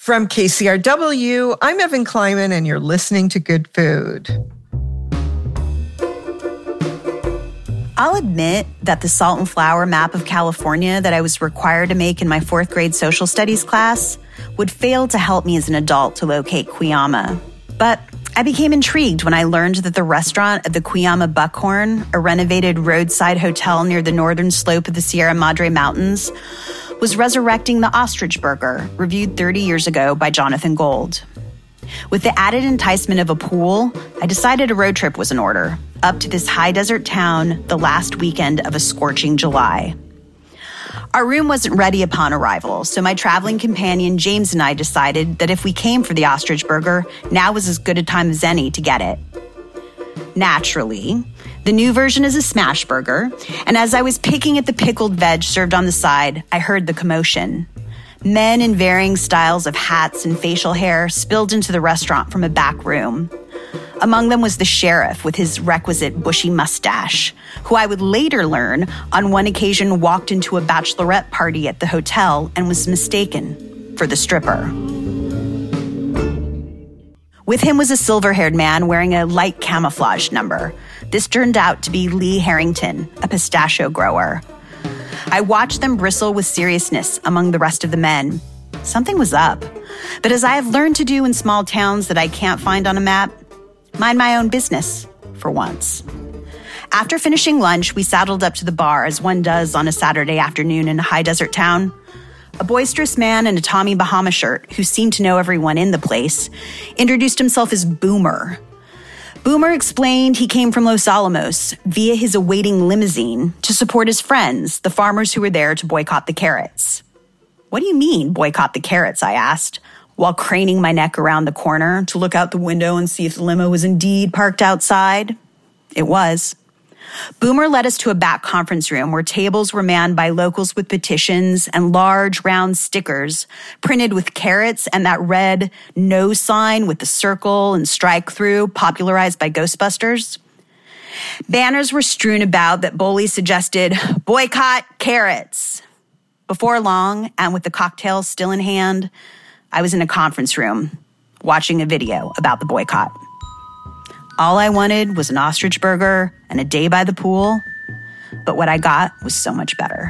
From KCRW, I'm Evan Kleiman, and you're listening to Good Food. I'll admit that the salt and flour map of California that I was required to make in my 4th grade social studies class would fail to help me as an adult to locate Cuyama. But I became intrigued when I learned that the restaurant at the Cuyama Buckhorn, a renovated roadside hotel near the northern slope of the Sierra Madre Mountains, was resurrecting the ostrich burger, reviewed 30 years ago by Jonathan Gold. With the added enticement of a pool, I decided a road trip was in order, up to this high desert town the last weekend of a scorching July. Our room wasn't ready upon arrival, so my traveling companion James and I decided that if we came for the ostrich burger, now was as good a time as any to get it. Naturally, the new version is a smash burger, and as I was picking at the pickled veg served on the side, I heard the commotion. Men in varying styles of hats and facial hair spilled into the restaurant from a back room. Among them was the sheriff with his requisite bushy mustache, who I would later learn on one occasion walked into a bachelorette party at the hotel and was mistaken for the stripper. With him was a silver-haired man wearing a light camouflage number. This turned out to be Lee Harrington, a pistachio grower. I watched them bristle with seriousness among the rest of the men. Something was up. But as I have learned to do in small towns that I can't find on a map, mind my own business, for once. After finishing lunch, we saddled up to the bar, as one does on a Saturday afternoon in a high desert town. A boisterous man in a Tommy Bahama shirt, who seemed to know everyone in the place, introduced himself as Boomer. Boomer explained he came from Los Alamos via his awaiting limousine to support his friends, the farmers who were there to boycott the carrots. "What do you mean, boycott the carrots?" I asked, while craning my neck around the corner to look out the window and see if the limo was indeed parked outside. It was. Boomer led us to a back conference room where tables were manned by locals with petitions and large round stickers printed with carrots and that red no sign with the circle and strike through popularized by Ghostbusters. Banners were strewn about that boldly suggested, "Boycott carrots." Before long, and with the cocktail still in hand, I was in a conference room watching a video about the boycott. All I wanted was an ostrich burger and a day by the pool, but what I got was so much better.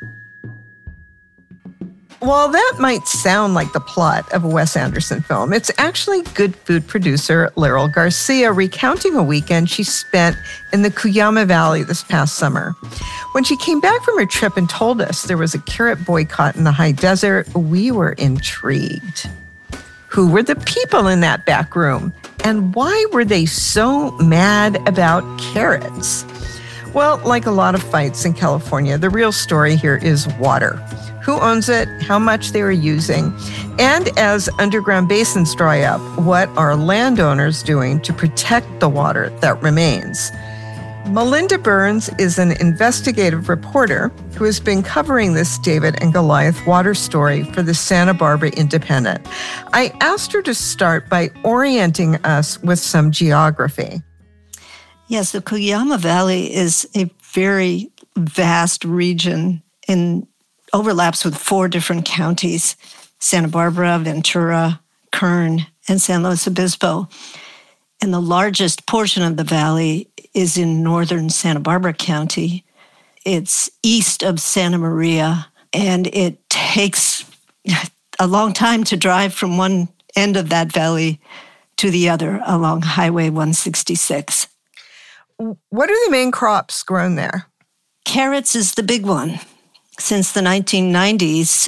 While that might sound like the plot of a Wes Anderson film, it's actually Good Food producer Laurel Garcia recounting a weekend she spent in the Cuyama Valley this past summer. When she came back from her trip and told us there was a carrot boycott in the high desert, we were intrigued. Who were the people in that back room? And why were they so mad about carrots? Well, like a lot of fights in California, the real story here is water. Who owns it, how much they are using, and as underground basins dry up, what are landowners doing to protect the water that remains? Melinda Burns is an investigative reporter who has been covering this David and Goliath water story for the Santa Barbara Independent. I asked her to start by orienting us with some geography. Yes, the Cuyama Valley is a very vast region and overlaps with 4 different counties: Santa Barbara, Ventura, Kern, and San Luis Obispo. And the largest portion of the valley is in northern Santa Barbara County. It's east of Santa Maria, and it takes a long time to drive from one end of that valley to the other along Highway 166. What are the main crops grown there? Carrots is the big one. Since the 1990s,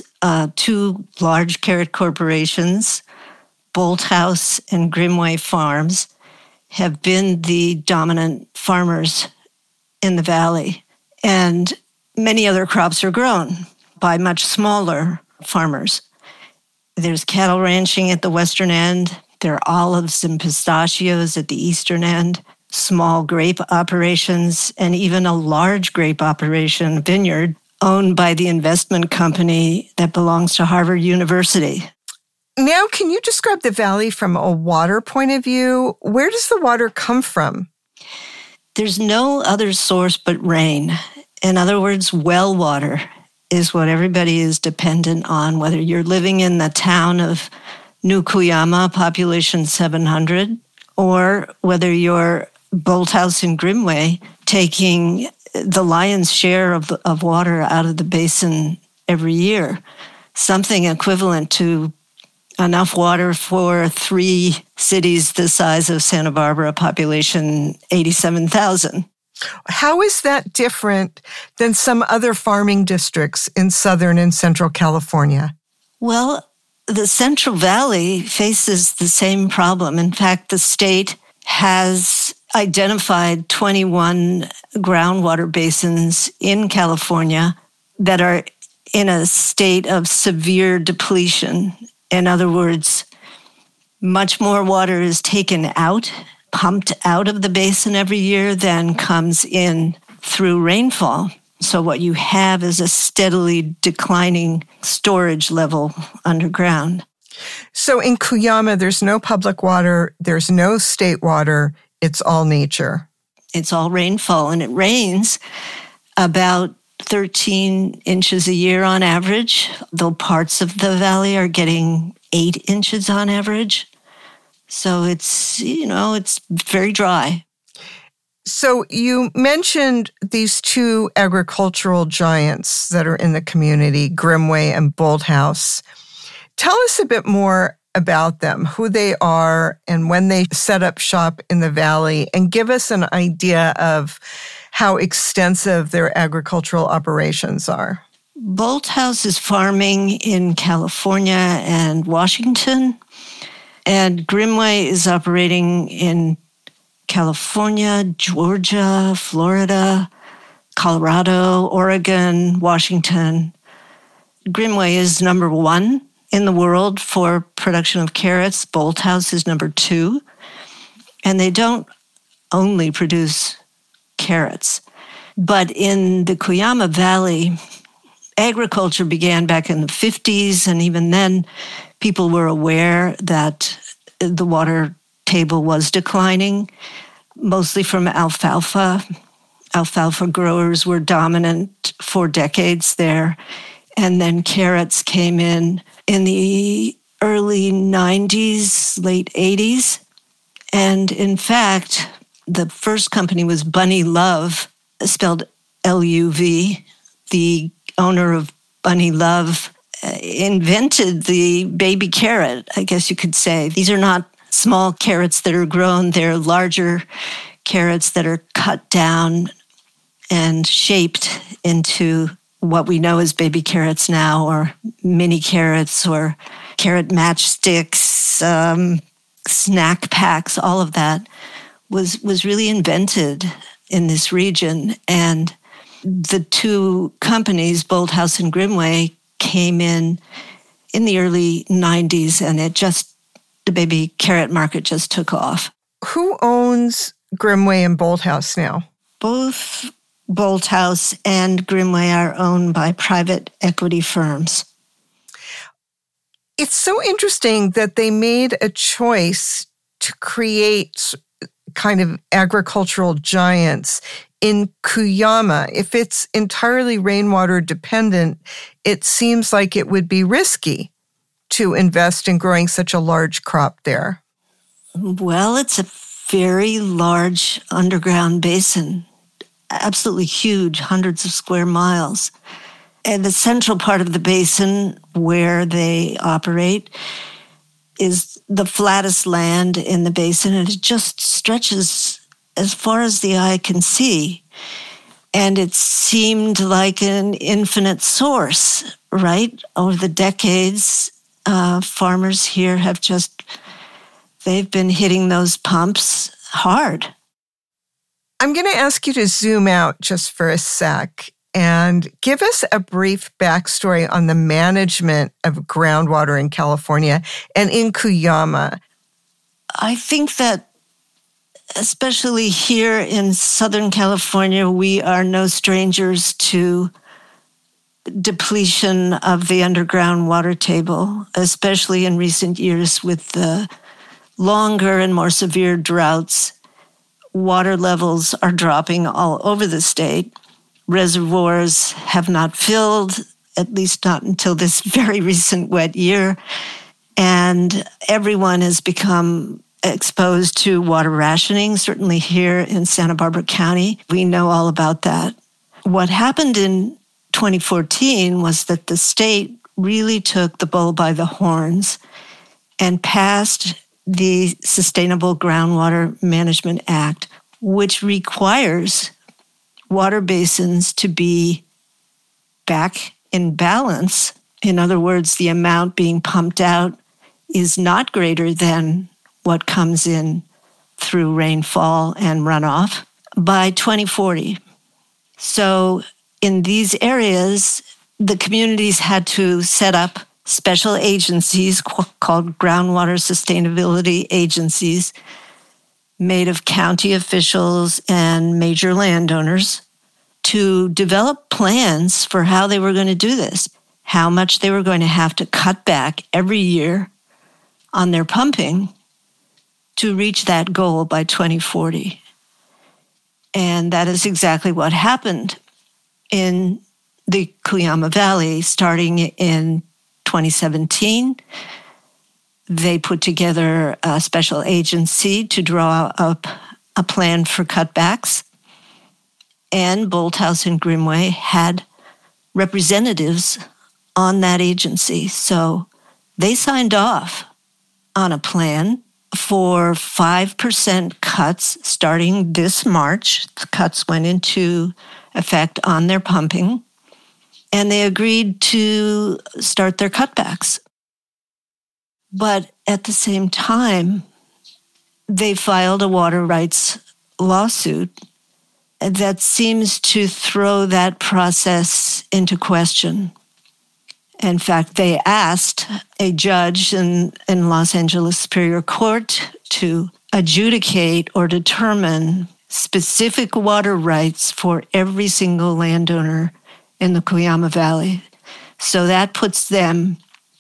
2 large carrot corporations, Bolthouse and Grimway Farms, have been the dominant farmers in the valley. And many other crops are grown by much smaller farmers. There's cattle ranching at the western end. There are olives and pistachios at the eastern end, small grape operations, and even a large grape operation, vineyard, owned by the investment company that belongs to Harvard University. Now, can you describe the valley from a water point of view? Where does the water come from? There's no other source but rain. In other words, well water is what everybody is dependent on, whether you're living in the town of New Cuyama, population 700, or whether you're Bolthouse in Grimway, taking the lion's share of water out of the basin every year, something equivalent to enough water for 3 cities the size of Santa Barbara, population 87,000. How is that different than some other farming districts in Southern and Central California? Well, the Central Valley faces the same problem. In fact, the state has identified 21 groundwater basins in California that are in a state of severe depletion. In other words, much more water is taken out, pumped out of the basin every year than comes in through rainfall. So what you have is a steadily declining storage level underground. So in Cuyama, there's no public water, there's no state water, it's all nature. It's all rainfall, and it rains about 13 inches a year on average, though parts of the valley are getting 8 inches on average. So it's very dry. So you mentioned these 2 agricultural giants that are in the community, Grimway and Bolthouse. Tell us a bit more about them, who they are, and when they set up shop in the valley, and give us an idea of how extensive their agricultural operations are. Bolthouse is farming in California and Washington, and Grimway is operating in California, Georgia, Florida, Colorado, Oregon, Washington. Grimway is number 1 in the world for production of carrots. Bolthouse is number 2. And they don't only produce carrots. But in the Cuyama Valley, agriculture began back in the 50s, and even then, people were aware that the water table was declining, mostly from alfalfa. Alfalfa growers were dominant for decades there. And then carrots came in the early 90s, late 80s. And in fact, the first company was Bunny Love, spelled L-U-V. The owner of Bunny Love invented the baby carrot, I guess you could say. These are not small carrots that are grown. They're larger carrots that are cut down and shaped into what we know as baby carrots now, or mini carrots, or carrot matchsticks, snack packs. All of that was really invented in this region. And the 2 companies, Bolthouse and Grimway, came in the early 90s, and the baby carrot market just took off. Who owns Grimway and Bolthouse now? Both Bolthouse and Grimway are owned by private equity firms. It's so interesting that they made a choice to create kind of agricultural giants in Cuyama. If it's entirely rainwater dependent, it seems like it would be risky to invest in growing such a large crop there. Well, it's a very large underground basin, absolutely huge, hundreds of square miles. And the central part of the basin where they operate is the flattest land in the basin, and it just stretches as far as the eye can see. And it seemed like an infinite source, right? Over the decades, farmers here they've been hitting those pumps hard. I'm going to ask you to zoom out just for a sec and give us a brief backstory on the management of groundwater in California and in Cuyama. I think that especially here in Southern California, we are no strangers to depletion of the underground water table, especially in recent years with the longer and more severe droughts. Water levels are dropping all over the state. Reservoirs have not filled, at least not until this very recent wet year. And everyone has become exposed to water rationing, certainly here in Santa Barbara County. We know all about that. What happened in 2014 was that the state really took the bull by the horns and passed the Sustainable Groundwater Management Act, which requires water basins to be back in balance. In other words, the amount being pumped out is not greater than what comes in through rainfall and runoff by 2040. So in these areas, the communities had to set up special agencies called groundwater sustainability agencies made of county officials and major landowners to develop plans for how they were going to do this, how much they were going to have to cut back every year on their pumping to reach that goal by 2040. And that is exactly what happened in the Cuyama Valley starting in 2017. They put together a special agency to draw up a plan for cutbacks. And Bolthouse and Grimway had representatives on that agency. So they signed off on a plan for 5% cuts starting this March. The cuts went into effect on their pumping, and they agreed to start their cutbacks. But at the same time, they filed a water rights lawsuit that seems to throw that process into question. In fact, they asked a judge in Los Angeles Superior Court to adjudicate or determine specific water rights for every single landowner in the Cuyama Valley. So that puts them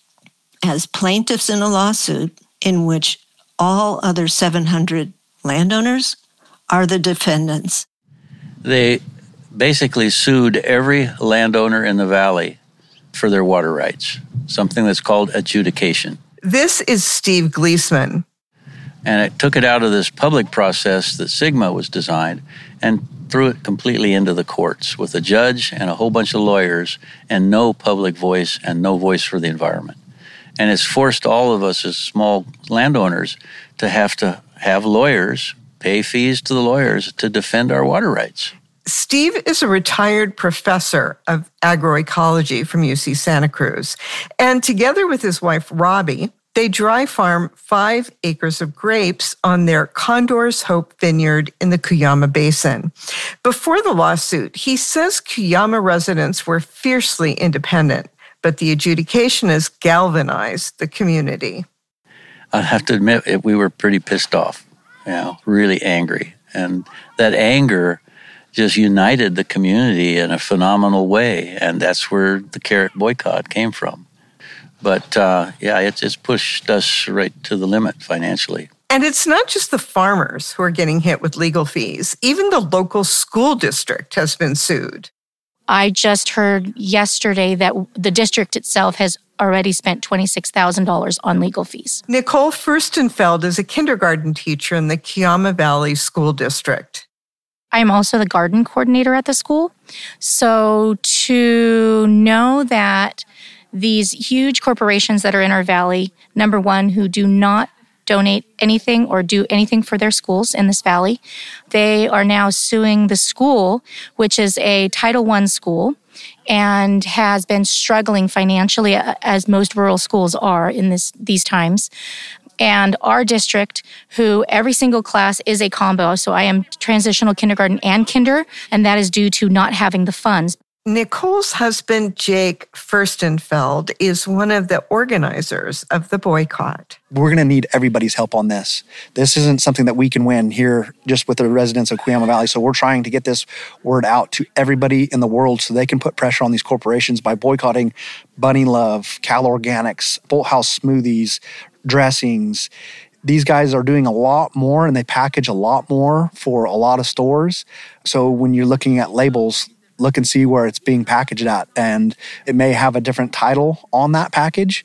as plaintiffs in a lawsuit in which all other 700 landowners are the defendants. They basically sued every landowner in the valley for their water rights, something that's called adjudication. This is Steve Gleesman. And it took it out of this public process that SGMA was designed and threw it completely into the courts with a judge and a whole bunch of lawyers and no public voice and no voice for the environment. And it's forced all of us as small landowners to have lawyers, pay fees to the lawyers to defend our water rights. Steve is a retired professor of agroecology from UC Santa Cruz. And together with his wife, Robbie, they dry farm 5 acres of grapes on their Condor's Hope vineyard in the Cuyama Basin. Before the lawsuit, he says Cuyama residents were fiercely independent, but the adjudication has galvanized the community. I have to admit, we were pretty pissed off, really angry. And that anger just united the community in a phenomenal way, and that's where the carrot boycott came from. But it's pushed us right to the limit financially. And it's not just the farmers who are getting hit with legal fees. Even the local school district has been sued. I just heard yesterday that the district itself has already spent $26,000 on legal fees. Nicole Furstenfeld is a kindergarten teacher in the Cuyama Valley School District. I'm also the garden coordinator at the school. So to know that these huge corporations that are in our valley, number one, who do not donate anything or do anything for their schools in this valley, they are now suing the school, which is a Title I school and has been struggling financially, as most rural schools are in these times. And our district, who every single class is a combo, so I am transitional kindergarten and kinder, and that is due to not having the funds. Nicole's husband, Jake Furstenfeld, is one of the organizers of the boycott. We're going to need everybody's help on this. This isn't something that we can win here just with the residents of Cuyama Valley. So we're trying to get this word out to everybody in the world so they can put pressure on these corporations by boycotting Bunny Love, Cal Organics, Bolthouse Smoothies, dressings. These guys are doing a lot more and they package a lot more for a lot of stores. So when you're looking at labels, look and see where it's being packaged at. And it may have a different title on that package,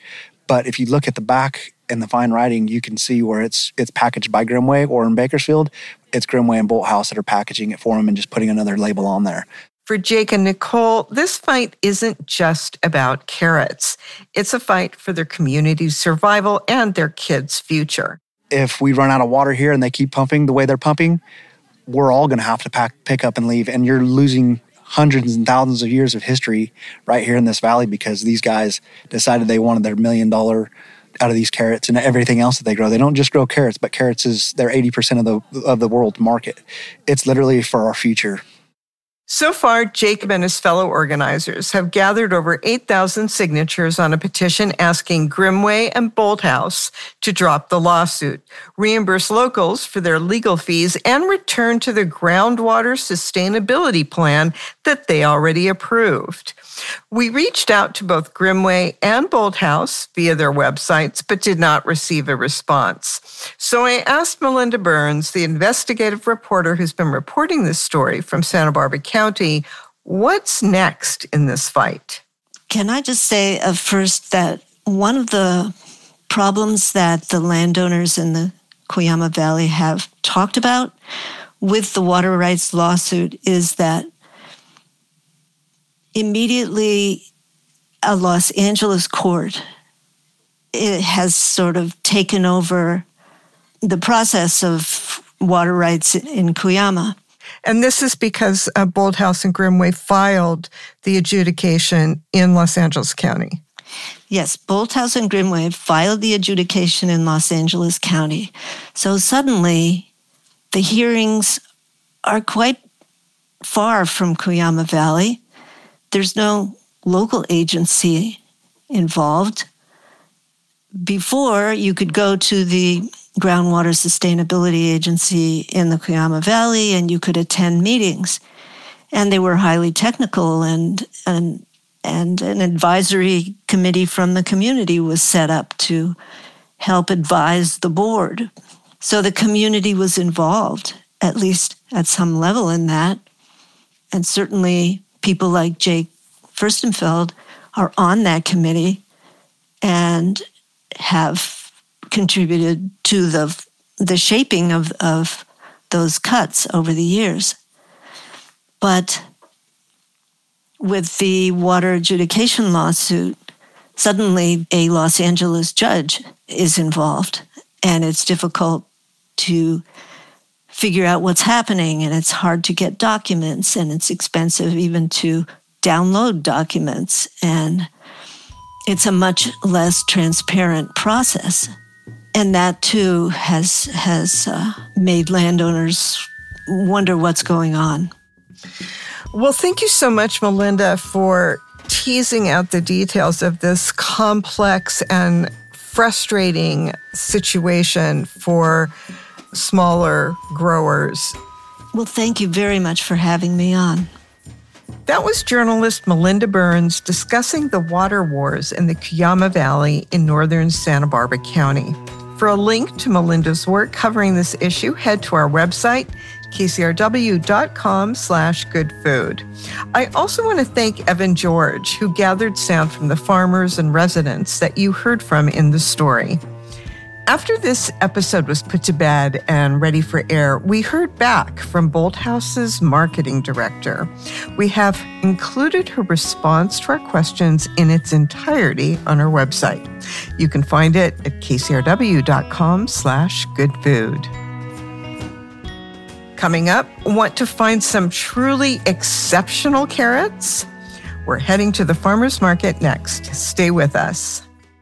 But if you look at the back and the fine writing, you can see where it's packaged by Grimway, or in Bakersfield, it's Grimway and Bolthouse that are packaging it for them and just putting another label on there. For Jake and Nicole, this fight isn't just about carrots. It's a fight for their community's survival and their kids' future. If we run out of water here and they keep pumping the way they're pumping, we're all going to have to pick up and leave. And you're losing hundreds and thousands of years of history right here in this valley because these guys decided they wanted their $1 million out of these carrots and everything else that they grow. They don't just grow carrots, but carrots is their 80% of the world market. It's literally for our future. So far, Jacob and his fellow organizers have gathered over 8,000 signatures on a petition asking Grimway and Bolthouse to drop the lawsuit, reimburse locals for their legal fees, and return to the groundwater sustainability plan that they already approved. We reached out to both Grimway and Bolthouse via their websites, but did not receive a response. So I asked Melinda Burns, the investigative reporter who's been reporting this story from Santa Barbara County, what's next in this fight? Can I just say first that one of the problems that the landowners in the Cuyama Valley have talked about with the water rights lawsuit is that immediately a Los Angeles court, it has sort of taken over the process of water rights in Cuyama. And this is because Bolthouse and Grimway filed the adjudication in Los Angeles County. Yes, Bolthouse and Grimway filed the adjudication in Los Angeles County. So suddenly, the hearings are quite far from Cuyama Valley. There's no local agency involved. Before, you could go to the Groundwater Sustainability Agency in the Cuyama Valley and you could attend meetings. And they were highly technical, and an advisory committee from the community was set up to help advise the board. So the community was involved, at least at some level in that. And certainly people like Jake Furstenfeld are on that committee and have contributed to the shaping of those cuts over the years. But with the water adjudication lawsuit, suddenly a Los Angeles judge is involved, and it's difficult to figure out what's happening, and it's hard to get documents, and it's expensive even to download documents, and it's a much less transparent process. And that too has made landowners wonder what's going on. Well, thank you so much, Melinda, for teasing out the details of this complex and frustrating situation for smaller growers. Well, thank you very much for having me on. That was journalist Melinda Burns discussing the water wars in the Cuyama Valley in northern Santa Barbara County. For a link to Melinda's work covering this issue, head to our website, kcrw.com/goodfood. I also want to thank Evan George, who gathered sound from the farmers and residents that you heard from in the story. After this episode was put to bed and ready for air, we heard back from Bolthouse's marketing director. We have included her response to our questions in its entirety on our website. You can find it at kcrw.com/goodfood. Coming up, want to find some truly exceptional carrots? We're heading to the farmer's market next. Stay with us.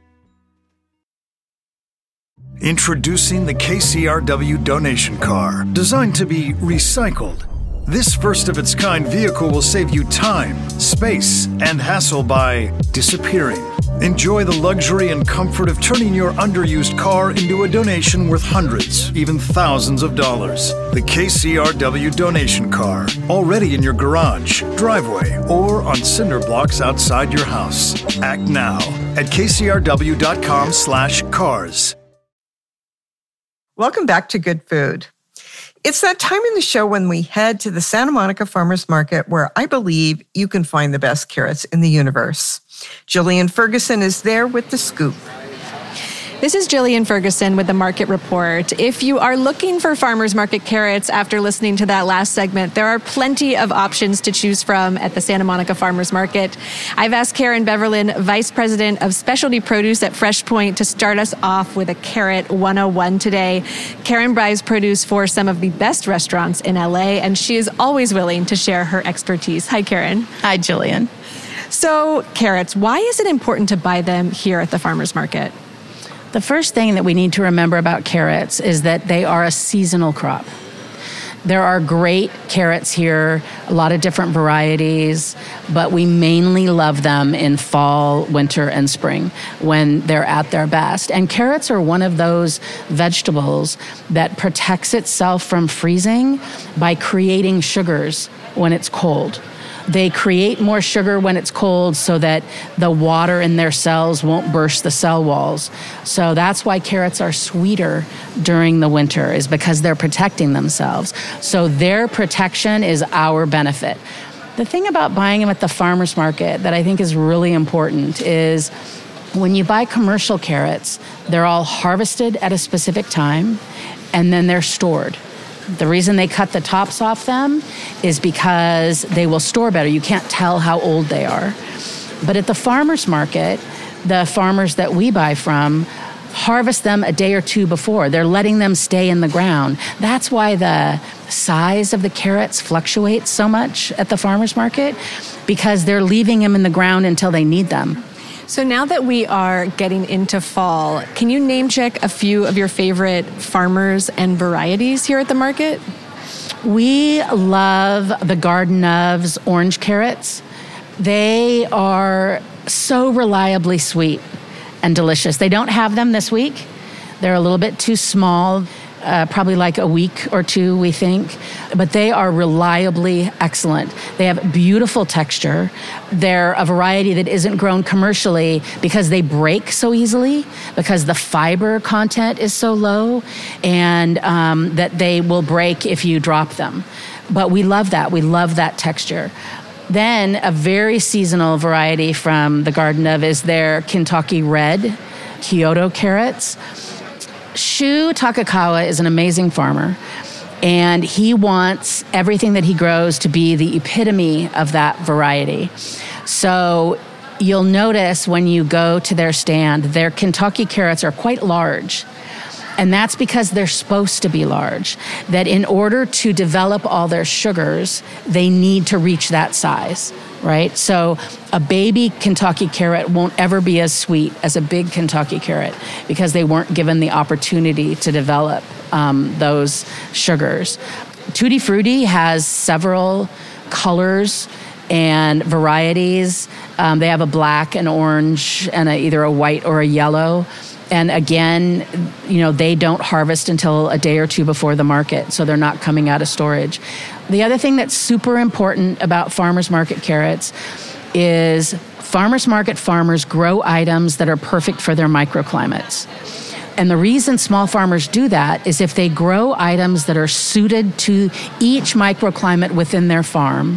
Introducing the KCRW donation car, designed to be recycled. This first-of-its-kind vehicle will save you time, space, and hassle by disappearing. Enjoy the luxury and comfort of turning your underused car into a donation worth hundreds, even thousands of dollars. The KCRW donation car, already in your garage, driveway, or on cinder blocks outside your house. Act now at kcrw.com/cars. Welcome back to Good Food. It's that time in the show when we head to the Santa Monica Farmers Market, where I believe you can find the best carrots in the universe. Jillian Ferguson is there with the scoop. This is Jillian Ferguson with the Market Report. If you are looking for farmers market carrots after listening to that last segment, there are plenty of options to choose from at the Santa Monica Farmers Market. I've asked Karen Beverlin, Vice President of Specialty Produce at Fresh Point, to start us off with a Carrot 101 today. Karen buys produce for some of the best restaurants in LA, and she is always willing to share her expertise. Hi, Karen. Hi, Jillian. So, carrots, why is it important to buy them here at the farmers market? The first thing that we need to remember about carrots is that they are a seasonal crop. There are great carrots here, a lot of different varieties, but we mainly love them in fall, winter, and spring when they're at their best. And carrots are one of those vegetables that protects itself from freezing by creating sugars when it's cold. They create more sugar when it's cold so that the water in their cells won't burst the cell walls. So that's why carrots are sweeter during the winter, is because they're protecting themselves. So their protection is our benefit. The thing about buying them at the farmer's market that I think is really important is when you buy commercial carrots, they're all harvested at a specific time and then they're stored. The reason they cut the tops off them is because they will store better. You can't tell how old they are. But at the farmer's market, the farmers that we buy from harvest them a day or two before. They're letting them stay in the ground. That's why the size of the carrots fluctuates so much at the farmer's market, because they're leaving them in the ground until they need them. So now that we are getting into fall, can you name check a few of your favorite farmers and varieties here at the market? We love the Garden Of's orange carrots. They are so reliably sweet and delicious. They don't have them this week. They're a little bit too small, probably like a week or two, we think. But they are reliably excellent. They have beautiful texture. They're a variety that isn't grown commercially because they break so easily, because the fiber content is so low, and that they will break if you drop them. But we love that. We love that texture. Then a very seasonal variety from the Garden of is their Kentucky Red Kyoto carrots. Shu Takakawa is an amazing farmer, and he wants everything that he grows to be the epitome of that variety. So you'll notice when you go to their stand, their Kentucky carrots are quite large. And that's because they're supposed to be large. That in order to develop all their sugars, they need to reach that size, right? So a baby Kentucky carrot won't ever be as sweet as a big Kentucky carrot because they weren't given the opportunity to develop those sugars. Tutti Frutti has several colors and varieties. They have a black, an orange, and either a white or a yellow. And again, they don't harvest until a day or two before the market, so they're not coming out of storage. The other thing that's super important about farmers market carrots is farmers market farmers grow items that are perfect for their microclimates. And the reason small farmers do that is if they grow items that are suited to each microclimate within their farm,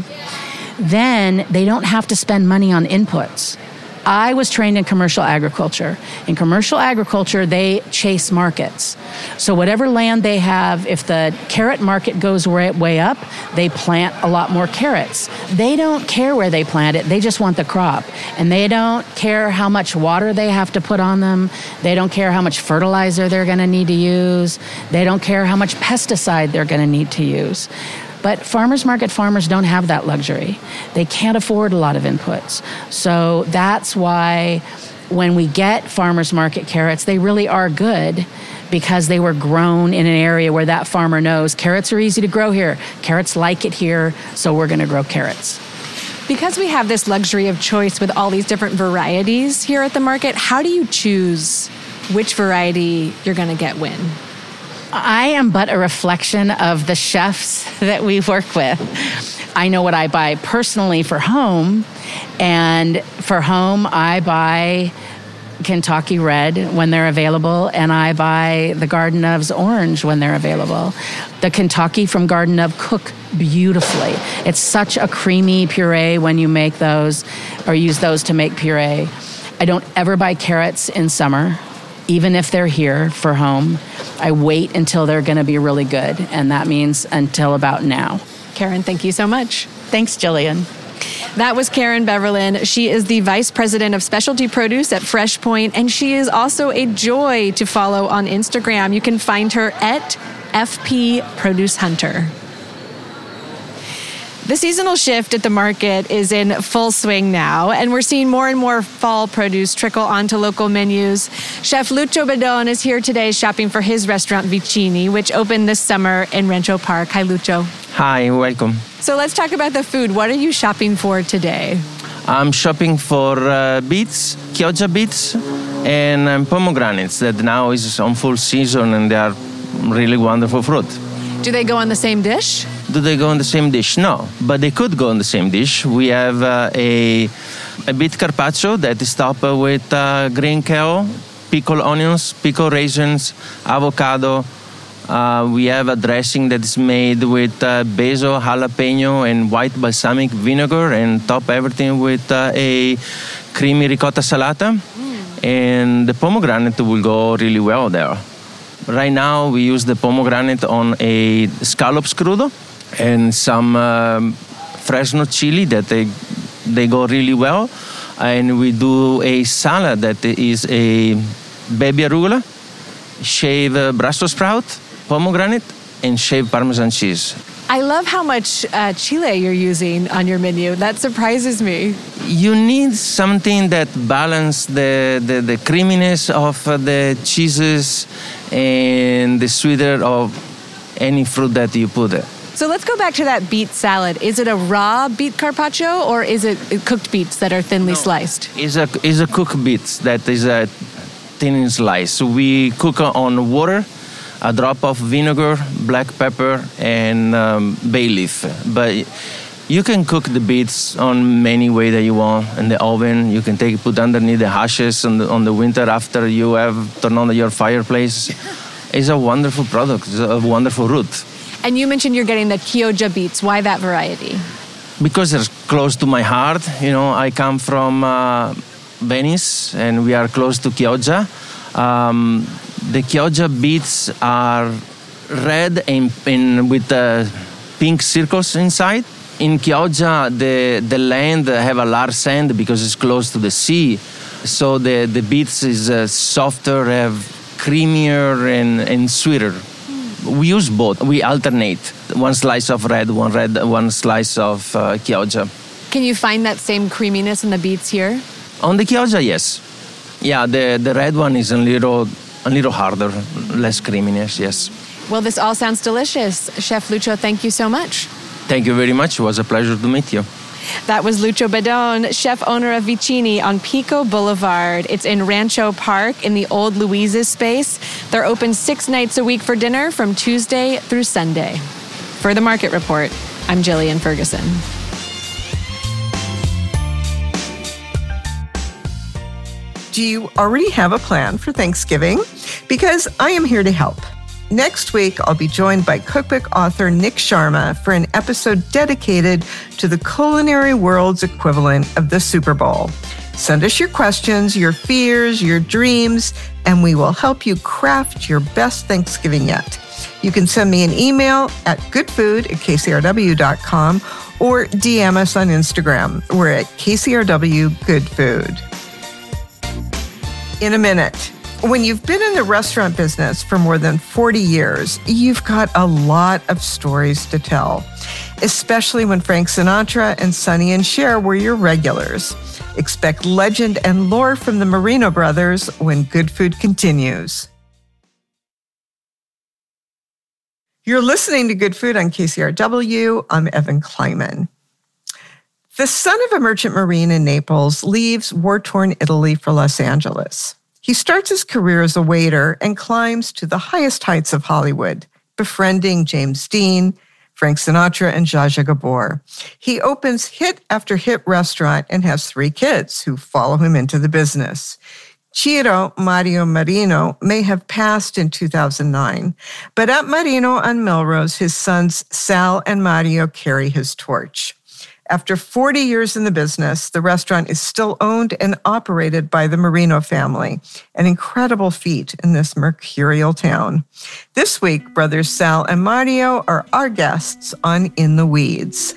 then they don't have to spend money on inputs. I was trained in commercial agriculture. In commercial agriculture, they chase markets. So whatever land they have, if the carrot market goes way up, they plant a lot more carrots. They don't care where they plant it. They just want the crop. And they don't care how much water they have to put on them. They don't care how much fertilizer they're going to need to use. They don't care how much pesticide they're going to need to use. But farmers market farmers don't have that luxury. They can't afford a lot of inputs. So that's why when we get farmers market carrots, they really are good because they were grown in an area where that farmer knows carrots are easy to grow here. Carrots like it here, so we're going to grow carrots. Because we have this luxury of choice with all these different varieties here at the market, how do you choose which variety you're going to get when? I am but a reflection of the chefs that we work with. I know what I buy personally for home, and for home I buy Kentucky Red when they're available, and I buy the Garden Of's orange when they're available. The Kentucky from Garden Of cook beautifully. It's such a creamy puree when you make those or use those to make puree. I don't ever buy carrots in summer even if they're here for home, I wait until they're going to be really good. And that means until about now. Karen, thank you so much. Thanks, Jillian. That was Karen Beverlin. She is the Vice President of Specialty Produce at Fresh Point, and she is also a joy to follow on Instagram. You can find her at FP Produce Hunter. The seasonal shift at the market is in full swing now, and we're seeing more and more fall produce trickle onto local menus. Chef Lucio Bedon is here today shopping for his restaurant Vicini, which opened this summer in Rancho Park. Hi, Lucio. Hi, welcome. So let's talk about the food. What are you shopping for today? I'm shopping for beets, Chioggia beets, and pomegranates that now is on full season, and they are really wonderful fruit. Do they go on the same dish? Do they go on the same dish? No, but they could go on the same dish. We have a beet carpaccio that is topped with green kale, pickled onions, pickled raisins, avocado. We have a dressing that is made with basil, jalapeno, and white balsamic vinegar, and top everything with a creamy ricotta salata. And the pomegranate will go really well there. Right now, we use the pomegranate on a scallops crudo and some Fresno chili that they go really well. And we do a salad that is a baby arugula, shaved Brussels sprout, pomegranate, and shaved Parmesan cheese. I love how much chile you're using on your menu. That surprises me. You need something that balances the creaminess of the cheeses and the sweeter of any fruit that you put it. So let's go back to that beet salad. Is it a raw beet carpaccio, or is it cooked beets that are thinly sliced? It's a cooked beets that is a thin slice. So we cook on water, a drop of vinegar, black pepper, and bay leaf. But you can cook the beets on many ways that you want. In the oven, you can put underneath the ashes on the winter after you have turned on your fireplace. It's a wonderful product. It's a wonderful root. And you mentioned you're getting the Chioggia beets. Why that variety? Because they're close to my heart. You know, I come from Venice, and we are close to Chioggia. The Chioggia beets are red and with pink circles inside. In Chioggia, the land have a large sand because it's close to the sea. So the beets is softer, have creamier and sweeter. We use both. We alternate. One slice of red, one slice of Chioggia. Can you find that same creaminess in the beets here? On the Chioggia, yes. Yeah, the red one is a little harder, less creaminess, yes. Well, this all sounds delicious. Chef Lucio, thank you so much. Thank you very much. It was a pleasure to meet you. That was Lucio Bedon, chef owner of Vicini on Pico Boulevard. It's in Rancho Park in the old Louise's space. They're open 6 nights a week for dinner from Tuesday through Sunday. For The Market Report, I'm Jillian Ferguson. Do you already have a plan for Thanksgiving? Because I am here to help. Next week, I'll be joined by cookbook author Nick Sharma for an episode dedicated to the culinary world's equivalent of the Super Bowl. Send us your questions, your fears, your dreams, and we will help you craft your best Thanksgiving yet. You can send me an email at goodfood@kcrw.com or DM us on Instagram. We're at KCRW Good Food. In a minute. When you've been in the restaurant business for more than 40 years, you've got a lot of stories to tell, especially when Frank Sinatra and Sonny and Cher were your regulars. Expect legend and lore from the Marino Brothers when Good Food continues. You're listening to Good Food on KCRW. I'm Evan Kleiman. The son of a merchant marine in Naples leaves war-torn Italy for Los Angeles. He starts his career as a waiter and climbs to the highest heights of Hollywood, befriending James Dean, Frank Sinatra, and Zsa Zsa Gabor. He opens hit after hit restaurant and has 3 kids who follow him into the business. Ciro Mario Marino may have passed in 2009, but at Marino on Melrose, his sons Sal and Mario carry his torch. After 40 years in the business, the restaurant is still owned and operated by the Marino family, an incredible feat in this mercurial town. This week, brothers Sal and Mario are our guests on In the Weeds.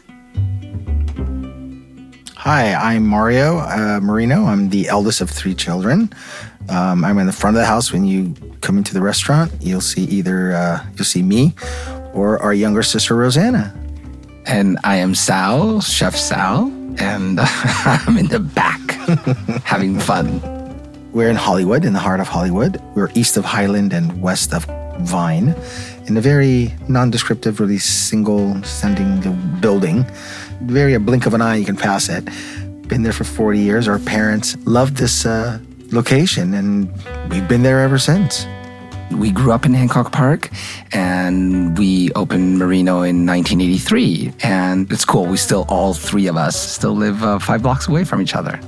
Hi, I'm Mario Marino. I'm the eldest of 3 children. I'm in the front of the house. When you come into the restaurant, you'll see you'll see me or our younger sister, Rosanna. And I am Sal, Chef Sal, and I'm in the back having fun. We're in Hollywood, in the heart of Hollywood. We're east of Highland and west of Vine, in a very nondescriptive, really single-standing building. A blink of an eye, you can pass it. Been there for 40 years. Our parents loved this location, and we've been there ever since. We grew up in Hancock Park, and we opened Marino in 1983. And it's cool. All 3 of us still live 5 blocks away from each other.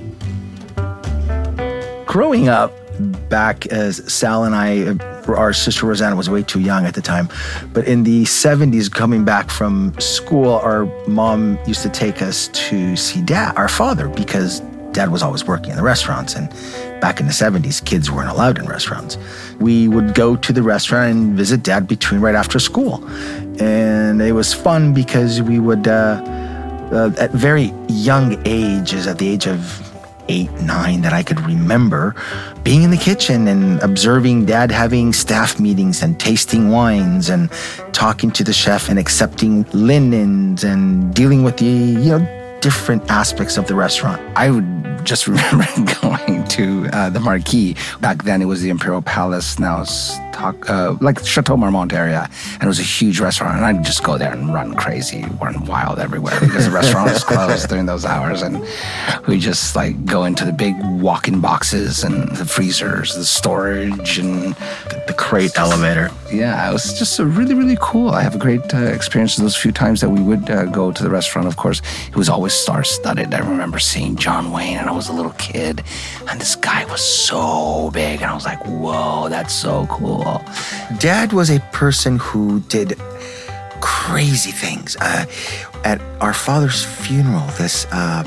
Growing up, back as Sal and I, our sister Rosanna was way too young at the time, but in the 70s, coming back from school, our mom used to take us to see Dad, our father, because Dad was always working in the restaurants, and back in the 70s, kids weren't allowed in restaurants. We would go to the restaurant and visit Dad right after school. And it was fun because we would, at very young ages, at the age of 8, 9, that I could remember, being in the kitchen and observing Dad having staff meetings and tasting wines and talking to the chef and accepting linens and dealing with the, different aspects of the restaurant. I would just remember going to the Marquis. Back then, it was the Imperial Palace. Now it's like Chateau Marmont area. And it was a huge restaurant. And I'd just go there and run crazy, run wild everywhere because the restaurant was closed during those hours. And we just go into the big walk-in boxes and the freezers, the storage, and the crate elevator. Yeah, it was just really, really cool. I have a great experience those few times that we would go to the restaurant. Of course, it was always star-studded. I remember seeing John Wayne, and I was a little kid, and this guy was so big, and I was like, whoa, that's so cool. Dad was a person who did crazy things. At our father's funeral, this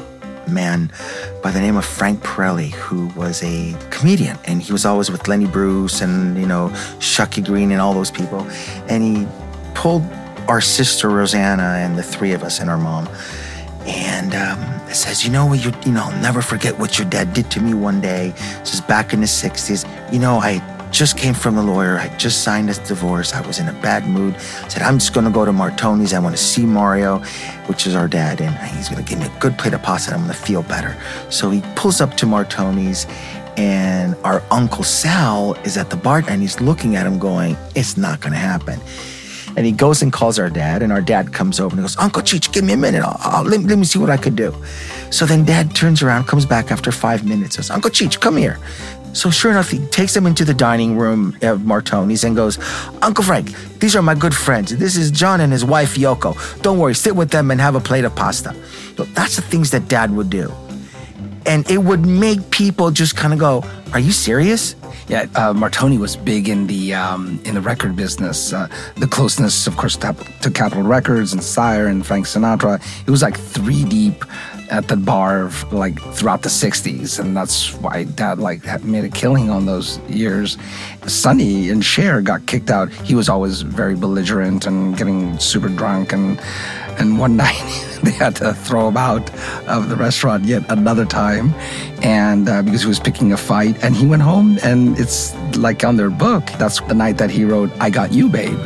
man by the name of Frank Pirelli, who was a comedian, and he was always with Lenny Bruce and, Shucky Green and all those people, and he pulled our sister Rosanna and the 3 of us and our mom, and says, I'll never forget what your dad did to me one day. This is back in the 60s. I just came from the lawyer. I just signed this divorce. I was in a bad mood. I said, I'm just going to go to Martoni's. I want to see Mario, which is our dad, and he's going to give me a good plate of pasta, and I'm going to feel better. So he pulls up to Martoni's, and our Uncle Sal is at the bar, and he's looking at him going, it's not going to happen. And he goes and calls our dad, and our dad comes over and goes, Uncle Cheech, give me a minute. Let me see what I could do. So then Dad turns around, comes back after 5 minutes, says, Uncle Cheech, come here. So sure enough, he takes him into the dining room of Martoni's and goes, Uncle Frank, these are my good friends. This is John and his wife, Yoko. Don't worry, sit with them and have a plate of pasta. So that's the things that Dad would do. And it would make people just kind of go, are you serious? Yeah, Martoni was big in the record business. The closeness, of course, to Capitol Records and Sire and Frank Sinatra. It was like 3 deep at the bar throughout the 60s, and that's why Dad made a killing on those years. Sonny and Cher got kicked out. He was always very belligerent and getting super drunk, and one night they had to throw him out of the restaurant yet another time, and because he was picking a fight, and he went home, and it's on their book, that's the night that he wrote I Got You, Babe.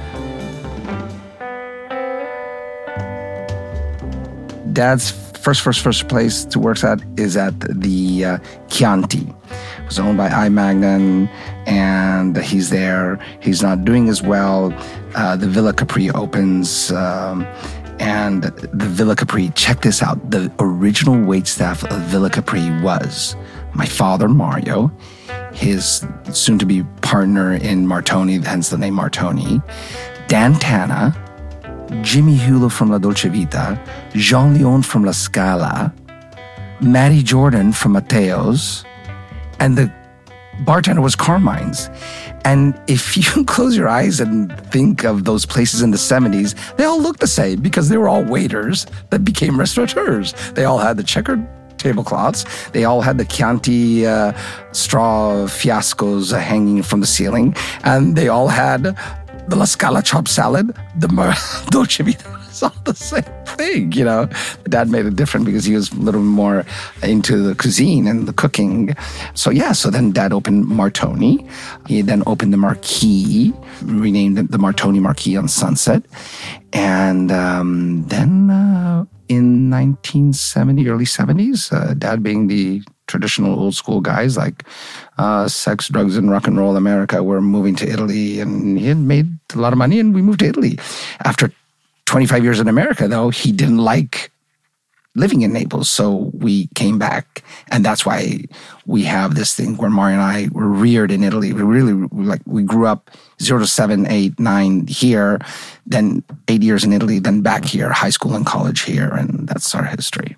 Dad's first place to work at is at the Chianti. It was owned by I. Magnan, and he's there. He's not doing as well. The Villa Capri opens, and the Villa Capri, check this out. The original waitstaff of Villa Capri was my father, Mario, his soon-to-be partner in Martoni, hence the name Martoni, Dan Tana, Jimmy Hula from La Dolce Vita, Jean Leon from La Scala, Matty Jordan from Matteo's, and the bartender was Carmine's. And if you close your eyes and think of those places in the 70s, they all look the same because they were all waiters that became restaurateurs. They all had the checkered tablecloths. They all had the Chianti straw fiascos hanging from the ceiling. And they all had the La Scala chopped salad, the Dolce Vita. It's all the same thing, you know. Dad made it different because he was a little more into the cuisine and the cooking. So then Dad opened Martoni. He then opened the Marquis, renamed it the Martoni Marquis on Sunset. And then in 1970, early 70s, Dad being the traditional old school guys like sex, drugs, and rock and roll America were moving to Italy. And he had made a lot of money and we moved to Italy. After 25 years in America, though, he didn't like living in Naples. So we came back. And that's why we have this thing where Mario and I were reared in Italy. We grew up 0 to 7, 8, 9 here, then 8 years in Italy, then back here, high school and college here. And that's our history.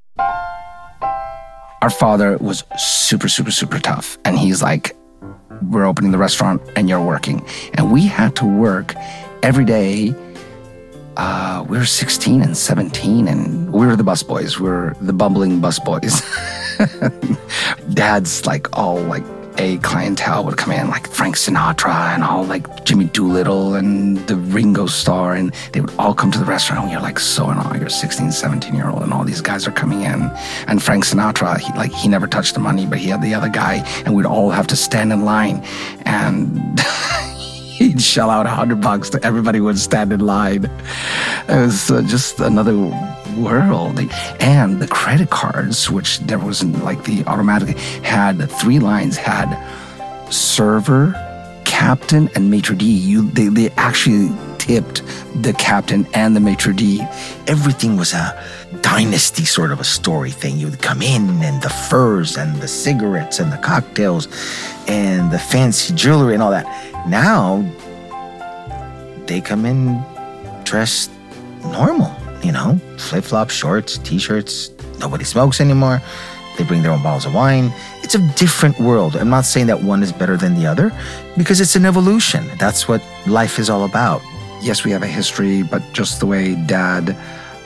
Our father was super, super, super tough. And he's like, we're opening the restaurant and you're working. And we had to work every day. We were 16 and 17, and we were the bus boys. We were the bumbling bus boys. Dad's all A clientele would come in, like Frank Sinatra and all like Jimmy Doolittle and the Ringo Starr, and they would all come to the restaurant. And you're like so in awe. You're a 16, 17-year-old, and all these guys are coming in. And Frank Sinatra, he never touched the money, but he had the other guy, and we'd all have to stand in line. And he'd shell out $100 to everybody would stand in line. It was just another world. And the credit cards, which there wasn't the automatic, had 3 lines, had server, captain, and maitre d'. They actually tipped the captain and the maitre d'. Everything was a dynasty sort of a story thing. You would come in and the furs and the cigarettes and the cocktails and the fancy jewelry and all that. Now, they come in dressed normal, flip-flops, shorts, T-shirts. Nobody smokes anymore. They bring their own bottles of wine. It's a different world. I'm not saying that one is better than the other because it's an evolution. That's what life is all about. Yes, we have a history, but just the way Dad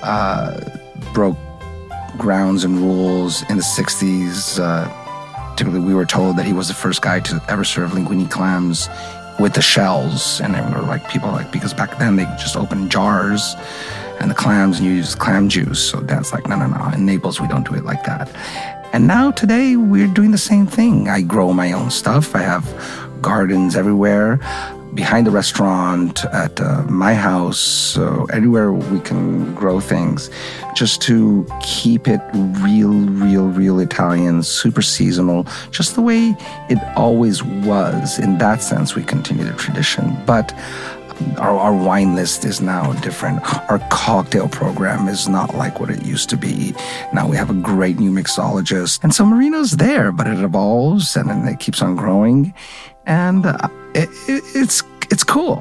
broke grounds and rules in the 60s, typically we were told that he was the first guy to ever serve linguine clams with the shells. And then we were because back then they just opened jars and the clams and you use clam juice. So Dad's like, no. In Naples, we don't do it like that. And now today we're doing the same thing. I grow my own stuff. I have gardens everywhere, behind the restaurant, at my house, so anywhere we can grow things, just to keep it real Italian, super seasonal, just the way it always was. In that sense, we continue the tradition. But our wine list is now different. Our cocktail program is not like what it used to be. Now we have a great new mixologist. And so Marino's there, but it evolves and then it keeps on growing. And it's cool.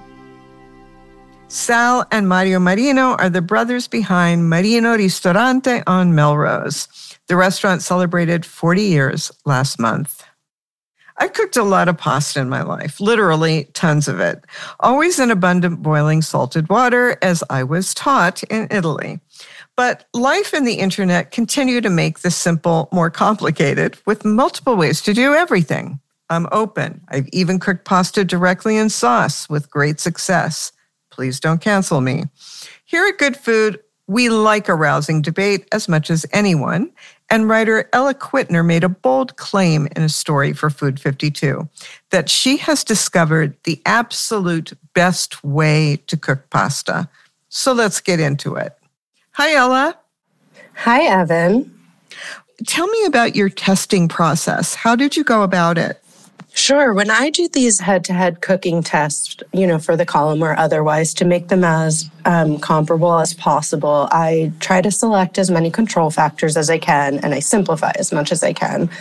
Sal and Mario Marino are the brothers behind Marino Ristorante on Melrose. The restaurant celebrated 40 years last month. I've cooked a lot of pasta in my life, literally tons of it, always in abundant boiling salted water, as I was taught in Italy. But life and the internet continue to make the simple more complicated with multiple ways to do everything. I'm open. I've even cooked pasta directly in sauce with great success. Please don't cancel me. Here at Good Food, we like a rousing debate as much as anyone. And writer Ella Quittner made a bold claim in a story for Food 52 that she has discovered the absolute best way to cook pasta. So let's get into it. Hi, Ella. Hi, Evan. Tell me about your testing process. How did you go about it? Sure. When I do these head-to-head cooking tests, for the column or otherwise, to make them as comparable as possible, I try to select as many control factors as I can, and I simplify as much as I can.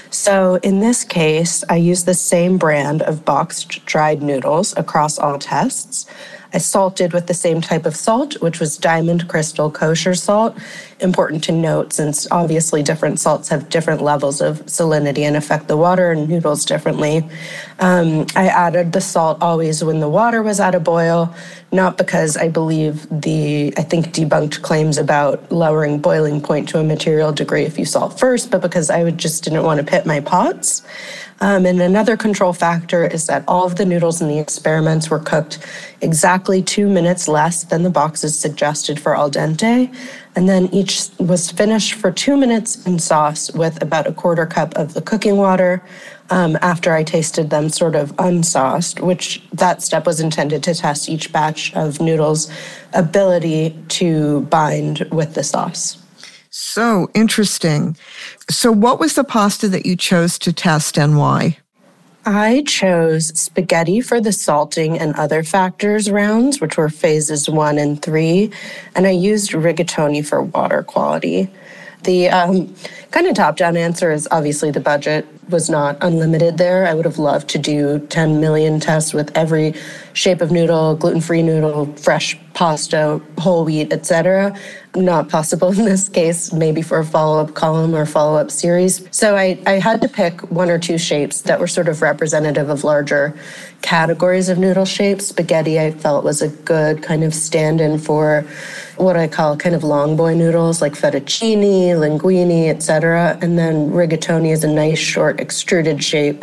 So in this case, I used the same brand of boxed dried noodles across all tests. I salted with the same type of salt, which was Diamond Crystal kosher salt. Important to note, since obviously different salts have different levels of salinity and affect the water and noodles differently. I added the salt always when the water was at a boil, not because I believe I think debunked claims about lowering boiling point to a material degree if you salt first, but because I just didn't want to pit my pots. And another control factor is that all of the noodles in the experiments were cooked exactly 2 minutes less than the boxes suggested for al dente. And then each was finished for 2 minutes in sauce with about a quarter cup of the cooking water after I tasted them sort of unsauced, which that step was intended to test each batch of noodles' ability to bind with the sauce. So interesting. So what was the pasta that you chose to test and why? I chose spaghetti for the salting and other factors rounds, which were phases 1 and 3, and I used rigatoni for water quality. The kind of top-down answer is obviously the budget was not unlimited there. I would have loved to do 10 million tests with every shape of noodle, gluten-free noodle, fresh pasta, whole wheat, etc. Not possible in this case, maybe for a follow-up column or follow-up series. So I had to pick 1 or 2 shapes that were sort of representative of larger categories of noodle shapes. Spaghetti, I felt, was a good kind of stand-in for what I call kind of long boy noodles, like fettuccine, linguine, etc. And then rigatoni is a nice, short, extruded shape.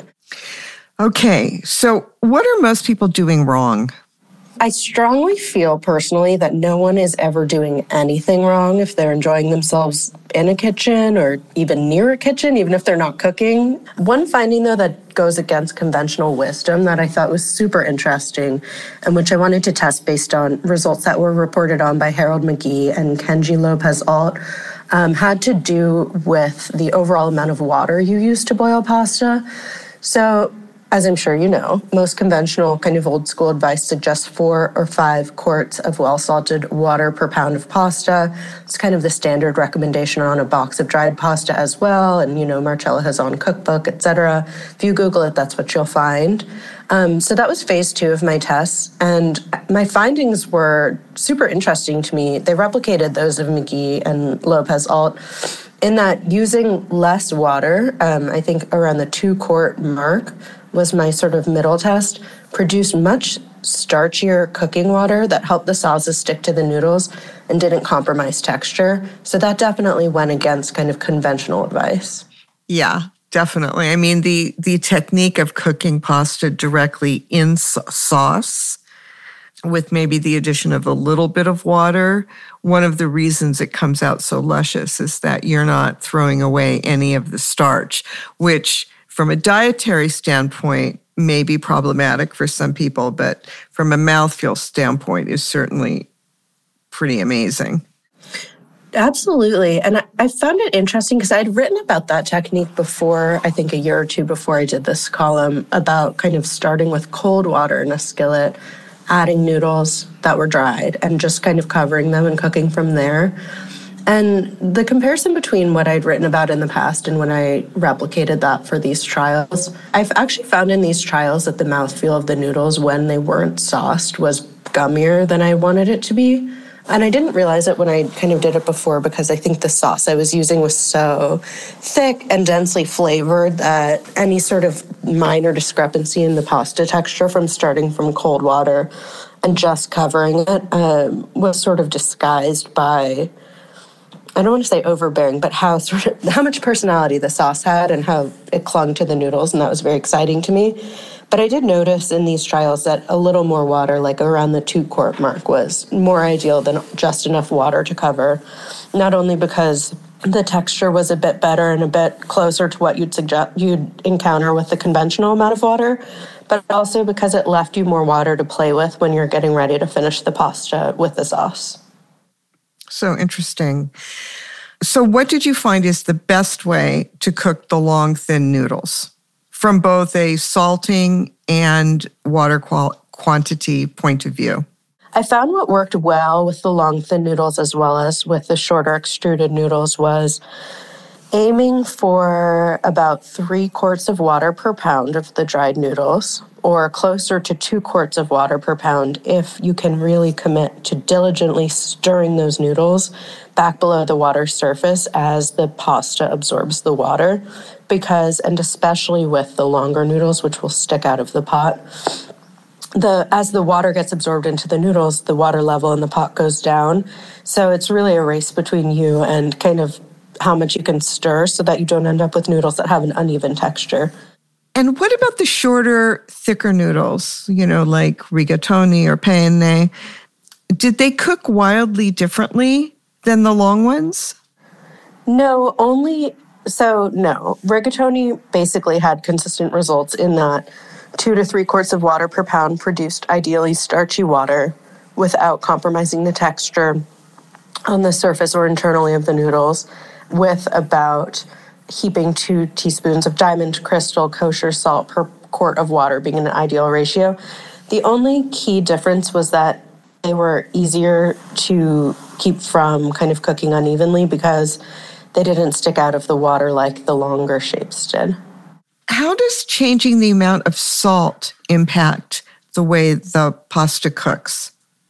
Okay, so what are most people doing wrong? I strongly feel personally that no one is ever doing anything wrong if they're enjoying themselves in a kitchen or even near a kitchen, even if they're not cooking. One finding, though, that goes against conventional wisdom that I thought was super interesting and which I wanted to test based on results that were reported on by Harold McGee and Kenji Lopez-Alt had to do with the overall amount of water you use to boil pasta. So, as I'm sure you know, most conventional kind of old school advice suggests 4 or 5 quarts of well-salted water per pound of pasta. It's kind of the standard recommendation on a box of dried pasta as well. And, you know, Marcella has own cookbook, etc. If you Google it, that's what you'll find. So that was phase 2 of my tests. And my findings were super interesting to me. They replicated those of McGee and Lopez-Alt in that using less water, I think around the 2-quart mark, was my sort of middle test, produced much starchier cooking water that helped the sauces stick to the noodles and didn't compromise texture. So that definitely went against kind of conventional advice. Yeah, definitely. I mean, the technique of cooking pasta directly in sauce with maybe the addition of a little bit of water, one of the reasons it comes out so luscious is that you're not throwing away any of the starch, which from a dietary standpoint may be problematic for some people, but from a mouthfeel standpoint is certainly pretty amazing. Absolutely. And I found it interesting because I'd written about that technique before, I think a year or 2 before I did this column, about kind of starting with cold water in a skillet, adding noodles that were dried and just kind of covering them and cooking from there. And the comparison between what I'd written about in the past and when I replicated that for these trials, I've actually found in these trials that the mouthfeel of the noodles when they weren't sauced was gummier than I wanted it to be. And I didn't realize it when I kind of did it before because I think the sauce I was using was so thick and densely flavored that any sort of minor discrepancy in the pasta texture from starting from cold water and just covering it was sort of disguised by, I don't want to say overbearing, but how much personality the sauce had and how it clung to the noodles, and that was very exciting to me. But I did notice in these trials that a little more water, like around the 2-quart mark, was more ideal than just enough water to cover, not only because the texture was a bit better and a bit closer to what you'd encounter with the conventional amount of water, but also because it left you more water to play with when you're getting ready to finish the pasta with the sauce. So interesting. So what did you find is the best way to cook the long, thin noodles from both a salting and water quantity point of view? I found what worked well with the long, thin noodles as well as with the shorter extruded noodles was aiming for about 3 quarts of water per pound of the dried noodles, or closer to 2 quarts of water per pound if you can really commit to diligently stirring those noodles back below the water surface as the pasta absorbs the water. Because, and especially with the longer noodles, which will stick out of the pot, as the water gets absorbed into the noodles, the water level in the pot goes down. So it's really a race between you and kind of how much you can stir so that you don't end up with noodles that have an uneven texture. And what about the shorter, thicker noodles, like rigatoni or penne? Did they cook wildly differently than the long ones? No. Rigatoni basically had consistent results in that 2 to 3 quarts of water per pound produced ideally starchy water without compromising the texture on the surface or internally of the noodles, with about heaping 2 teaspoons of diamond crystal kosher salt per quart of water being an ideal ratio. The only key difference was that they were easier to keep from kind of cooking unevenly because they didn't stick out of the water like the longer shapes did. How does changing the amount of salt impact the way the pasta cooks?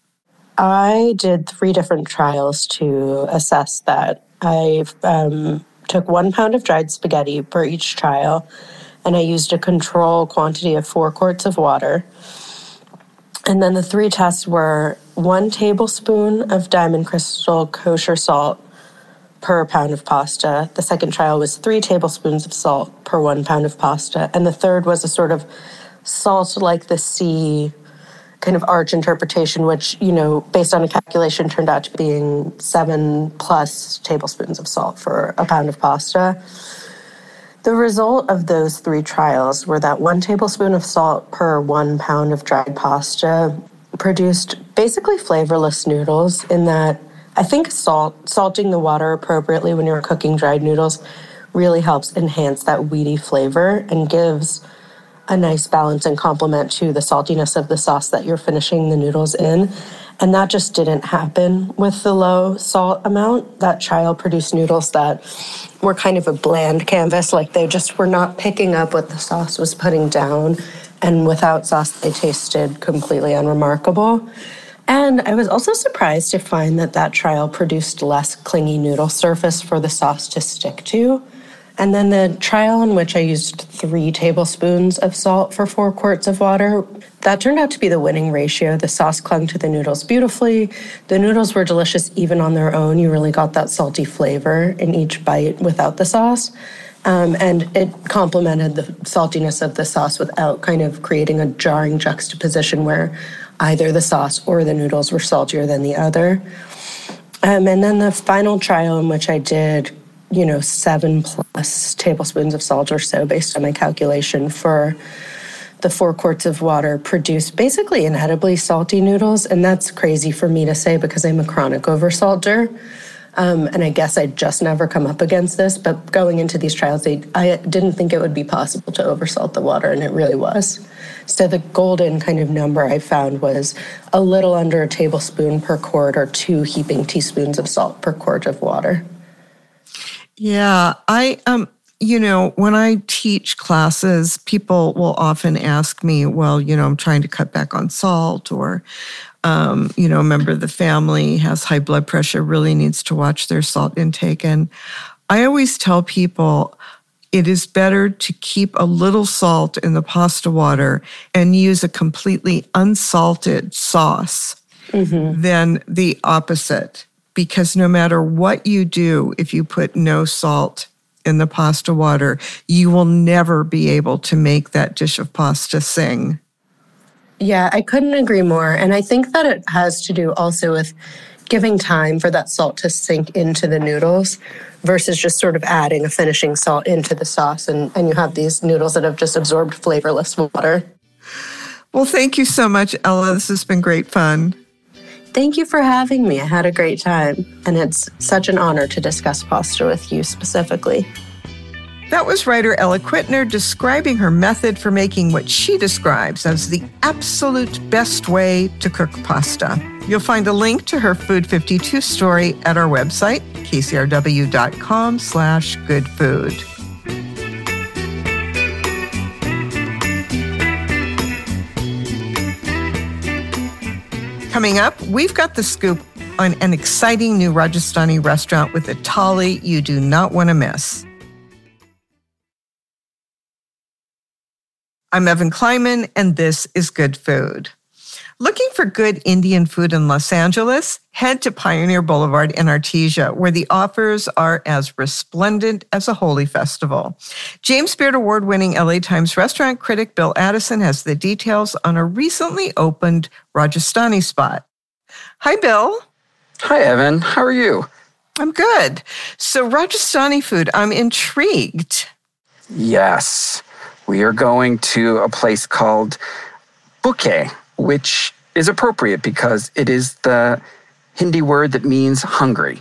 I did 3 different trials to assess that. I took 1 pound of dried spaghetti per each trial, and I used a control quantity of 4 quarts of water. And then the 3 tests were 1 tablespoon of diamond crystal kosher salt per pound of pasta. The second trial was 3 tablespoons of salt per 1 pound of pasta. And the third was a sort of salt like the sea kind of arch interpretation, which, based on a calculation turned out to being 7+ tablespoons of salt for a pound of pasta. The result of those 3 trials were that 1 tablespoon of salt per 1 pound of dried pasta produced basically flavorless noodles, in that I think salting the water appropriately when you're cooking dried noodles really helps enhance that weedy flavor and gives a nice balance and complement to the saltiness of the sauce that you're finishing the noodles in. And that just didn't happen with the low salt amount. That trial produced noodles that were kind of a bland canvas, like they just were not picking up what the sauce was putting down. And without sauce, they tasted completely unremarkable. And I was also surprised to find that trial produced less clingy noodle surface for the sauce to stick to. And then the trial in which I used 3 tablespoons of salt for 4 quarts of water, that turned out to be the winning ratio. The sauce clung to the noodles beautifully. The noodles were delicious even on their own. You really got that salty flavor in each bite without the sauce. And it complemented the saltiness of the sauce without kind of creating a jarring juxtaposition where either the sauce or the noodles were saltier than the other. And then the final trial in which I did 7+ tablespoons of salt or so, based on my calculation for the 4 quarts of water, produced basically inedibly salty noodles. And that's crazy for me to say because I'm a chronic oversalter. And I guess I'd just never come up against this. But going into these trials, I didn't think it would be possible to oversalt the water, and it really was. So the golden kind of number I found was a little under a tablespoon per quart, or 2 heaping teaspoons of salt per quart of water. Yeah, when I teach classes, people will often ask me, well, I'm trying to cut back on salt, or, a member of the family has high blood pressure, really needs to watch their salt intake. And I always tell people it is better to keep a little salt in the pasta water and use a completely unsalted sauce than the opposite. Because no matter what you do, if you put no salt in the pasta water, you will never be able to make that dish of pasta sing. Yeah, I couldn't agree more. And I think that it has to do also with giving time for that salt to sink into the noodles versus just sort of adding a finishing salt into the sauce. And you have these noodles that have just absorbed flavorless water. Well, thank you so much, Ella. This has been great fun. Thank you for having me. I had a great time. And it's such an honor to discuss pasta with you specifically. That was writer Ella Quittner describing her method for making what she describes as the absolute best way to cook pasta. You'll find a link to her Food 52 story at our website, kcrw.com/goodfood. Coming up, we've got the scoop on an exciting new Rajasthani restaurant with a thali you do not want to miss. I'm Evan Kleiman, and this is Good Food. Looking for good Indian food in Los Angeles? Head to Pioneer Boulevard in Artesia, where the offers are as resplendent as a holy festival. James Beard Award-winning LA Times restaurant critic Bill Addison has the details on a recently opened Rajasthani spot. Hi, Bill. Hi, Evan. How are you? I'm good. So Rajasthani food, I'm intrigued. Yes. We are going to a place called Bhukhe, which is appropriate because it is the Hindi word that means hungry.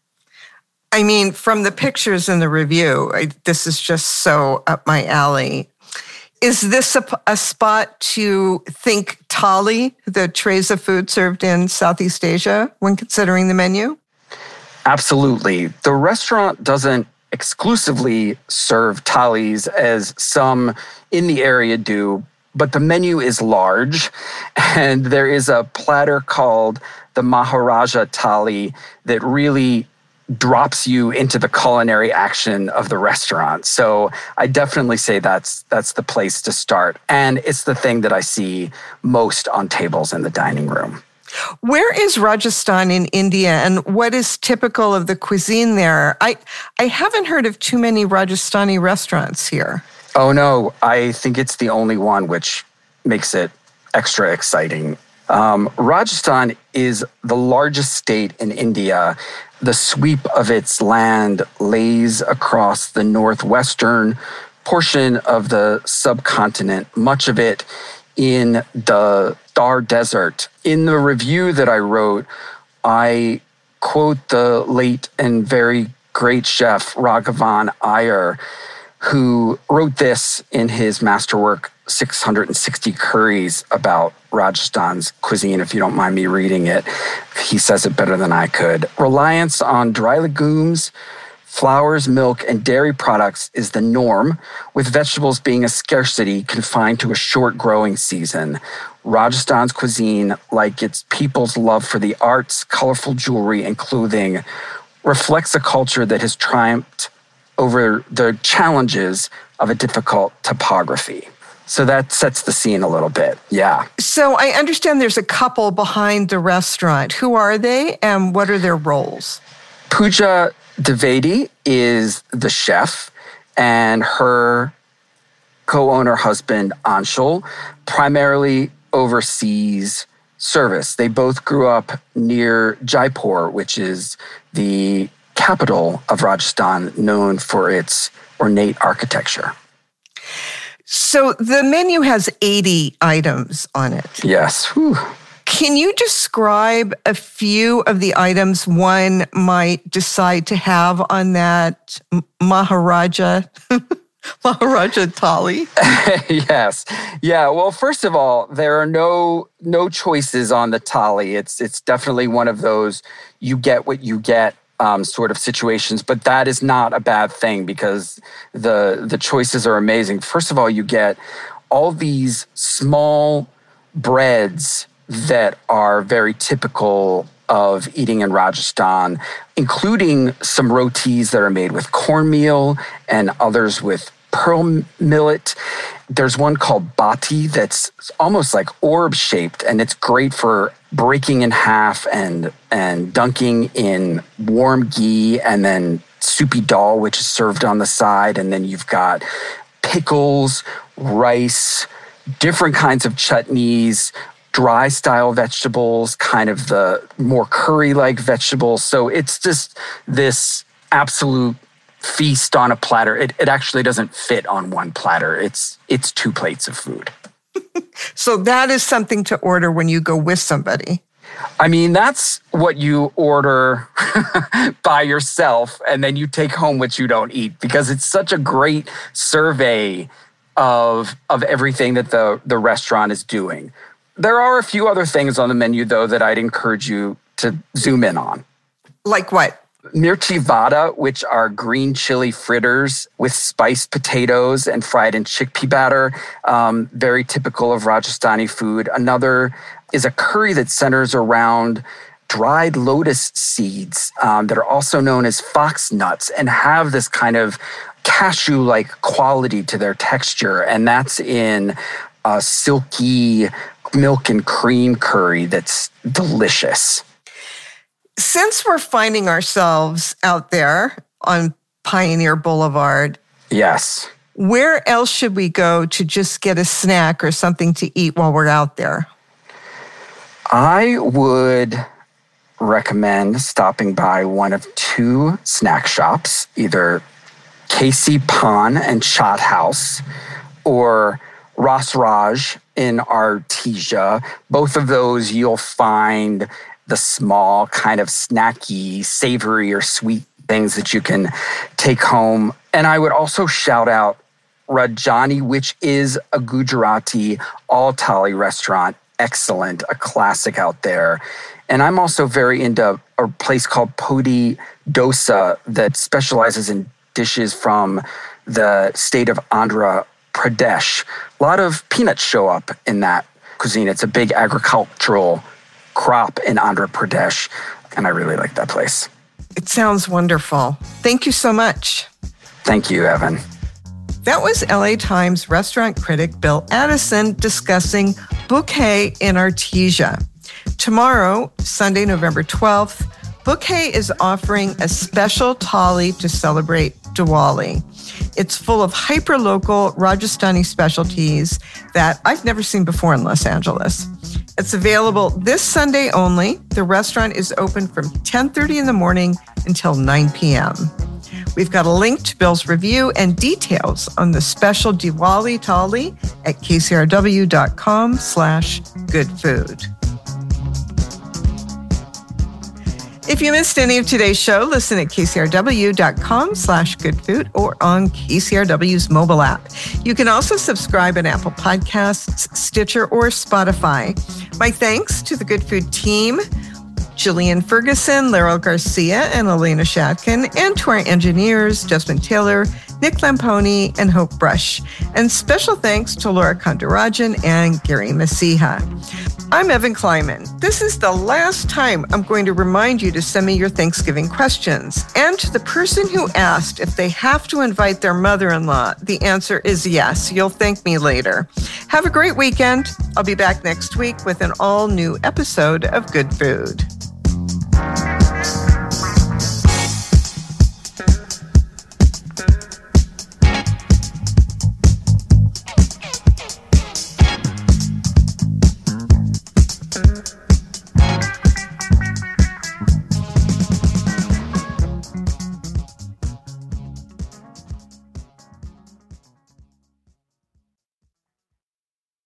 I mean, from the pictures in the review, this is just so up my alley. Is this a spot to think thali, the trays of food served in Southeast Asia, when considering the menu? Absolutely. The restaurant doesn't exclusively serve thalis as some in the area do, but the menu is large, and there is a platter called the Maharaja Thali that really drops you into the culinary action of the restaurant. So I definitely say that's the place to start. And it's the thing that I see most on tables in the dining room. Where is Rajasthan in India, and what is typical of the cuisine there? I haven't heard of too many Rajasthani restaurants here. Oh, no. I think it's the only one, which makes it extra exciting. Rajasthan is the largest state in India. The sweep of its land lays across the northwestern portion of the subcontinent, much of it in the Thar Desert. In the review that I wrote, I quote the late and very great chef Raghavan Iyer, who wrote this in his masterwork, 660 Curries, about Rajasthan's cuisine, if you don't mind me reading it. He says it better than I could. Reliance on dry legumes, flours, milk, and dairy products is the norm, with vegetables being a scarcity confined to a short growing season. Rajasthan's cuisine, like its people's love for the arts, colorful jewelry, and clothing, reflects a culture that has triumphed over the challenges of a difficult topography. So that sets the scene a little bit, yeah. So I understand there's a couple behind the restaurant. Who are they, and what are their roles? Pooja Dwivedi is the chef, and her co-owner husband, Anshul, primarily oversees service. They both grew up near Jaipur, which is the capital of Rajasthan, known for its ornate architecture. So the menu has 80 items on it. Yes. Whew. Can you describe a few of the items one might decide to have on that Maharaja Thali? Yes. Yeah. Well, first of all, there are no choices on the thali. It's definitely one of those you get what you get sort of situations, but that is not a bad thing because the choices are amazing. First of all, you get all these small breads that are very typical of eating in Rajasthan, including some rotis that are made with cornmeal and others with pearl millet. There's one called bati that's almost like orb-shaped, and it's great for breaking in half and dunking in warm ghee, and then soupy dal, which is served on the side. And then you've got pickles, rice, different kinds of chutneys, dry style vegetables, kind of the more curry-like vegetables. So it's just this absolute feast on a platter. It actually doesn't fit on one platter. It's 2 plates of food. So that is something to order when you go with somebody. I mean, that's what you order by yourself, and then you take home what you don't eat, because it's such a great survey of everything that the restaurant is doing. There are a few other things on the menu, though, that I'd encourage you to zoom in on. Like what? Mirchi vada, which are green chili fritters with spiced potatoes and fried in chickpea batter. Very typical of Rajasthani food. Another is a curry that centers around dried lotus seeds that are also known as fox nuts and have this kind of cashew-like quality to their texture. And that's in a silky milk and cream curry that's delicious. Since we're finding ourselves out there on Pioneer Boulevard, yes, where else should we go to just get a snack or something to eat while we're out there? I would recommend stopping by one of two snack shops, either KC Pan and Chaat House or Ras Raj in Artesia. Both of those you'll find the small kind of snacky, savory or sweet things that you can take home. And I would also shout out Rajani, which is a Gujarati all-thali restaurant. Excellent, a classic out there. And I'm also very into a place called Podi Dosa that specializes in dishes from the state of Andhra Pradesh. A lot of peanuts show up in that cuisine. It's a big agricultural crop in Andhra Pradesh, and I really like that place. It sounds wonderful. Thank you so much. Thank you, Evan. That was LA Times restaurant critic Bill Addison discussing Bouquet in Artesia. Tomorrow, Sunday, November 12th, Bouquet is offering a special thali to celebrate Diwali. It's full of hyper-local Rajasthani specialties that I've never seen before in Los Angeles. It's available this Sunday only. The restaurant is open from 10:30 in the morning until 9 p.m. We've got a link to Bill's review and details on the special Diwali thali at kcrw.com/goodfood. If you missed any of today's show, listen at kcrw.com/goodfood or on KCRW's mobile app. You can also subscribe on Apple Podcasts, Stitcher, or Spotify. My thanks to the Good Food team, Jillian Ferguson, Laurel Garcia, and Elena Shatkin, and to our engineers, Desmond Taylor, Nick Lamponi, and Hope Brush. And special thanks to Laura Kandarajan and Gary Masiha. I'm Evan Kleiman. This is the last time I'm going to remind you to send me your Thanksgiving questions. And to the person who asked if they have to invite their mother-in-law, the answer is yes. You'll thank me later. Have a great weekend. I'll be back next week with an all-new episode of Good Food.